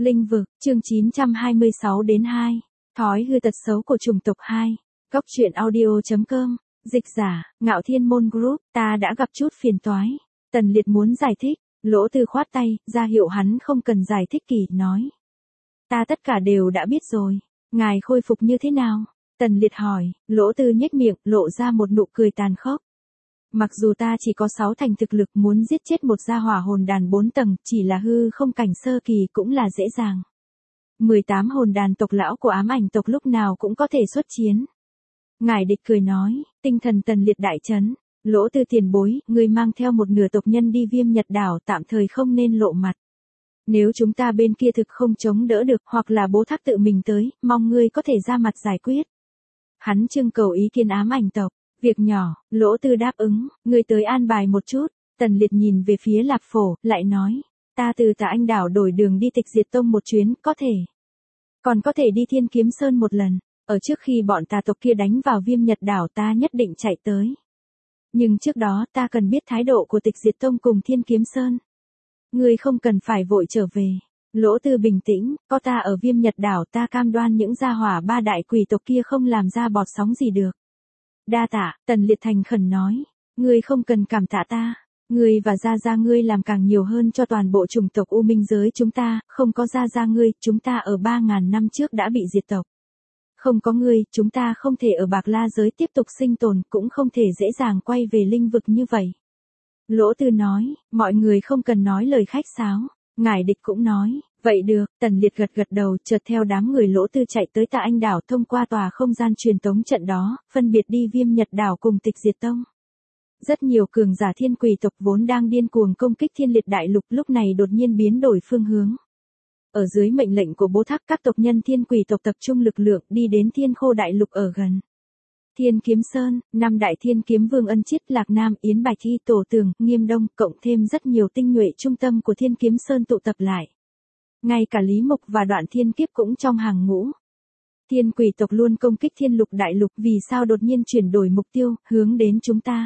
Linh vực, chương 926 đến 2. Thói hư tật xấu của chủng tộc 2. Góc truyện audio.com. Dịch giả, Ngạo Thiên Môn Group, ta đã gặp chút phiền toái. Tần Liệt muốn giải thích, Lỗ Tư khoát tay, ra hiệu hắn không cần giải thích kỳ, nói. Ta tất cả đều đã biết rồi. Ngài khôi phục như thế nào? Tần Liệt hỏi, Lỗ Tư nhếch miệng, lộ ra một nụ cười tàn khốc. Mặc dù ta chỉ có 6 thành thực lực muốn giết chết một gia hỏa hồn đàn 4 tầng, chỉ là hư không cảnh sơ kỳ cũng là dễ dàng. 18 hồn đàn tộc lão của ám ảnh tộc lúc nào cũng có thể xuất chiến. Ngải Địch cười nói, tinh thần Tần Liệt đại chấn. Lỗ Tư tiền bối, người mang theo một nửa tộc nhân đi Viêm Nhật đảo tạm thời không nên lộ mặt. Nếu chúng ta bên kia thực không chống đỡ được hoặc là bố thác tự mình tới, mong ngươi có thể ra mặt giải quyết. Hắn trưng cầu ý kiến ám ảnh tộc. Việc nhỏ, Lỗ Tư đáp ứng, ngươi tới an bài một chút. Tần Liệt nhìn về phía Lạp Phổ, lại nói, ta từ Tà Anh đảo đổi đường đi Tịch Diệt Tông một chuyến, có thể. Còn có thể đi Thiên Kiếm Sơn một lần, ở trước khi bọn tà tộc kia đánh vào Viêm Nhật đảo ta nhất định chạy tới. Nhưng trước đó ta cần biết thái độ của Tịch Diệt Tông cùng Thiên Kiếm Sơn. Ngươi không cần phải vội trở về. Lỗ Tư bình tĩnh, có ta ở Viêm Nhật đảo ta cam đoan những gia hỏa ba đại quỷ tộc kia không làm ra bọt sóng gì được. Đa tạ, Tần Liệt thành khẩn nói, ngươi không cần cảm tạ ta, ngươi và gia ngươi làm càng nhiều hơn cho toàn bộ chủng tộc U Minh giới chúng ta, không có gia ngươi, chúng ta ở 3.000 năm trước đã bị diệt tộc. Không có ngươi, chúng ta không thể ở Bạc La giới tiếp tục sinh tồn, cũng không thể dễ dàng quay về linh vực như vậy. Lỗ Tư nói, mọi người không cần nói lời khách sáo. Ngải Địch cũng nói, vậy được, Tần Liệt gật đầu, chợt theo đám người Lỗ Tư chạy tới Tà Anh đảo thông qua tòa không gian truyền tống trận đó, phân biệt đi Viêm Nhật đảo cùng Tịch Diệt Tông. Rất nhiều cường giả thiên quỷ tộc vốn đang điên cuồng công kích Thiên Liệt đại lục lúc này đột nhiên biến đổi phương hướng. Ở dưới mệnh lệnh của bố thác các tộc nhân thiên quỷ tộc tập trung lực lượng đi đến Thiên Khô đại lục ở gần. Thiên Kiếm Sơn, 5 đại thiên kiếm Vương Ân Chiết, Lạc Nam, Yến Bạch Thi, Tổ Tường, Nghiêm Đông, cộng thêm rất nhiều tinh nhuệ trung tâm của Thiên Kiếm Sơn tụ tập lại. Ngay cả Lý Mục và Đoạn Thiên Kiếp cũng trong hàng ngũ. Thiên quỷ tộc luôn công kích Thiên Lục đại lục, vì sao đột nhiên chuyển đổi mục tiêu, hướng đến chúng ta?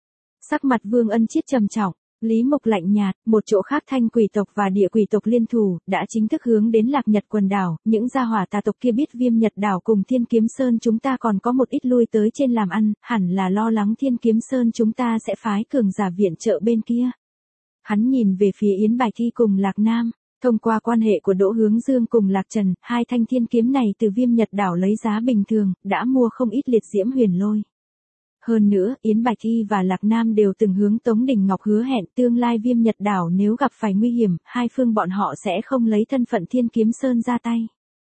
Sắc mặt Vương Ân Chiết trầm trọng. Lý Mục lạnh nhạt, một chỗ khác Thanh quỷ tộc và Địa quỷ tộc liên thủ, đã chính thức hướng đến Lạc Nhật quần đảo, những gia hỏa tà tộc kia biết Viêm Nhật đảo cùng Thiên Kiếm Sơn chúng ta còn có một ít lui tới trên làm ăn, hẳn là lo lắng Thiên Kiếm Sơn chúng ta sẽ phái cường giả viện trợ bên kia. Hắn nhìn về phía Yến Bạch Thi cùng Lạc Nam, thông qua quan hệ của Đỗ Hướng Dương cùng Lạc Trần, hai thanh thiên kiếm này từ Viêm Nhật đảo lấy giá bình thường, đã mua không ít liệt diễm huyền lôi. Hơn nữa, Yến Bạch Thi và Lạc Nam đều từng hướng Tống Đình Ngọc hứa hẹn tương lai Viêm Nhật đảo nếu gặp phải nguy hiểm, hai phương bọn họ sẽ không lấy thân phận Thiên Kiếm Sơn ra tay.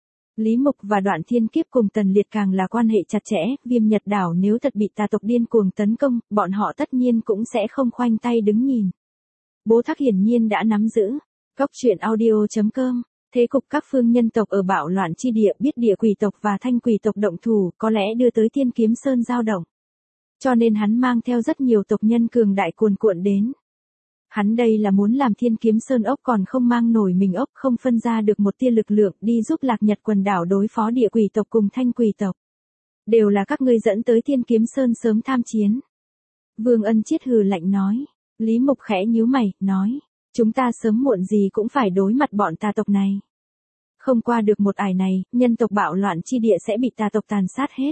Lý Mục và Đoạn Thiên Kiếp cùng Tần Liệt càng là quan hệ chặt chẽ, Viêm Nhật đảo nếu thật bị tà tộc điên cuồng tấn công, bọn họ tất nhiên cũng sẽ không khoanh tay đứng nhìn. Bố thác hiển nhiên đã nắm giữ. Góc truyện audio.com. Thế cục các phương nhân tộc ở bạo loạn chi địa biết Địa quỷ tộc và Thanh quỷ tộc động thủ, có lẽ đưa tới Thiên Kiếm Sơn dao động. Cho nên hắn mang theo rất nhiều tộc nhân cường đại cuồn cuộn đến. Hắn đây là muốn làm Thiên Kiếm Sơn ốc còn không mang nổi mình ốc, không phân ra được một tia lực lượng đi giúp Lạc Nhật quần đảo đối phó Địa quỷ tộc cùng Thanh quỷ tộc. Đều là các ngươi dẫn tới Thiên Kiếm Sơn sớm tham chiến. Vương Ân Chiết hừ lạnh nói. Lý Mục khẽ nhíu mày, nói. Chúng ta sớm muộn gì cũng phải đối mặt bọn tà tộc này. Không qua được một ải này, nhân tộc bạo loạn chi địa sẽ bị tà tộc tàn sát hết.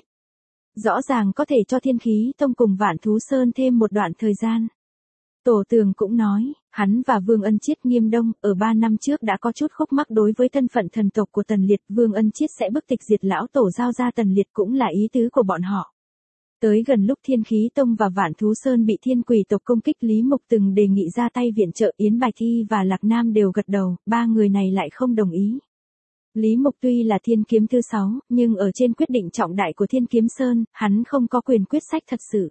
Rõ ràng có thể cho Thiên Khí Tông cùng Vạn Thú Sơn thêm một đoạn thời gian. Tổ Tường cũng nói, hắn và Vương Ân Chiết, Nghiêm Đông, ở 3 năm trước đã có chút khúc mắc đối với thân phận thần tộc của Tần Liệt, Vương Ân Chiết sẽ bức tịch diệt lão tổ giao ra Tần Liệt cũng là ý tứ của bọn họ. Tới gần lúc Thiên Khí Tông và Vạn Thú Sơn bị thiên quỷ tộc công kích, Lý Mục từng đề nghị ra tay viện trợ, Yến Bạch Thi và Lạc Nam đều gật đầu, ba người này lại không đồng ý. Lý Mục tuy là thiên kiếm thứ 6, nhưng ở trên quyết định trọng đại của Thiên Kiếm Sơn, hắn không có quyền quyết sách thật sự.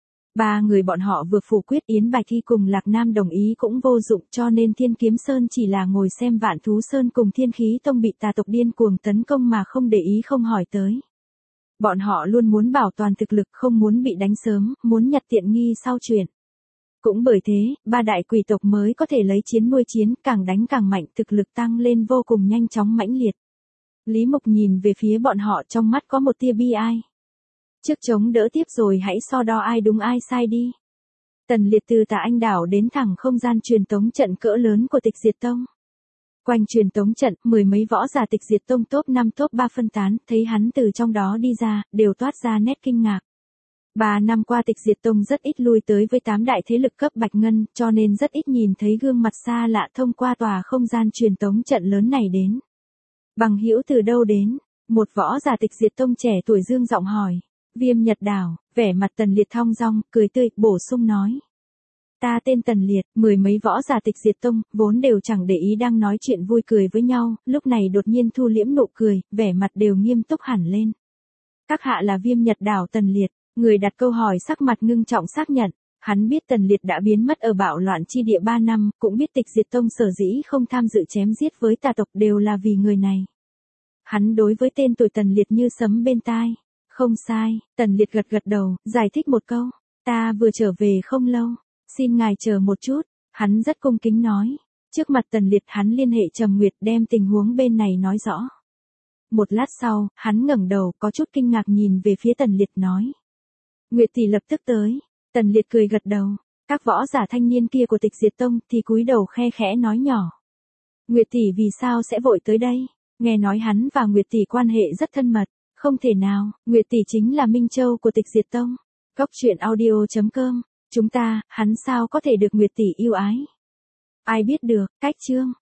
Ba người bọn họ vừa phủ quyết, Yến Bạch Thi cùng Lạc Nam đồng ý cũng vô dụng, cho nên Thiên Kiếm Sơn chỉ là ngồi xem Vạn Thú Sơn cùng Thiên Khí Tông bị tà tộc điên cuồng tấn công mà không để ý không hỏi tới. Bọn họ luôn muốn bảo toàn thực lực, không muốn bị đánh sớm, muốn nhặt tiện nghi sau chuyện. Cũng bởi thế, ba đại quỷ tộc mới có thể lấy chiến nuôi chiến, càng đánh càng mạnh, thực lực tăng lên vô cùng nhanh chóng mãnh liệt. Lý Mục nhìn về phía bọn họ, trong mắt có một tia bi ai. Trước chống đỡ tiếp rồi hãy so đo ai đúng ai sai đi. Tần Liệt từ Tà Anh đảo đến thẳng không gian truyền tống trận cỡ lớn của Tịch Diệt Tông. Quanh truyền tống trận, mười mấy võ giả Tịch Diệt Tông top 5 top 3 phân tán, thấy hắn từ trong đó đi ra, đều toát ra nét kinh ngạc. 3 năm qua Tịch Diệt Tông rất ít lui tới với 8 đại thế lực cấp bạch ngân, cho nên rất ít nhìn thấy gương mặt xa lạ thông qua tòa không gian truyền tống trận lớn này đến. Bằng hữu từ đâu đến? Một võ giả Tịch Diệt Tông trẻ tuổi dương giọng hỏi. Viêm Nhật Đảo, vẻ mặt Tần Liệt thong dong, cười tươi, bổ sung nói. Ta tên Tần Liệt, mười mấy võ giả Tịch Diệt Tông, vốn đều chẳng để ý đang nói chuyện vui cười với nhau, lúc này đột nhiên thu liễm nụ cười, vẻ mặt đều nghiêm túc hẳn lên. Các hạ là Viêm Nhật Đảo Tần Liệt, người đặt câu hỏi sắc mặt ngưng trọng xác nhận. Hắn biết Tần Liệt đã biến mất ở bạo loạn chi địa 3 năm, cũng biết Tịch Diệt Tông sở dĩ không tham dự chém giết với tà tộc đều là vì người này. Hắn đối với tên tuổi Tần Liệt như sấm bên tai. Không sai, Tần Liệt gật gật đầu, giải thích một câu. Ta vừa trở về không lâu, xin ngài chờ một chút, hắn rất cung kính nói. Trước mặt Tần Liệt hắn liên hệ Trầm Nguyệt đem tình huống bên này nói rõ. Một lát sau, hắn ngẩng đầu có chút kinh ngạc nhìn về phía Tần Liệt nói. Nguyệt tỷ lập tức tới. Tần Liệt cười gật đầu. Các võ giả thanh niên kia của Tịch Diệt Tông thì cúi đầu khe khẽ nói nhỏ. Nguyệt tỷ vì sao sẽ vội tới đây? Nghe nói hắn và Nguyệt tỷ quan hệ rất thân mật. Không thể nào, Nguyệt tỷ chính là Minh Châu của Tịch Diệt Tông. Góc truyện audio.com. Chúng ta, hắn sao có thể được Nguyệt tỷ yêu ái? Ai biết được, cách chương.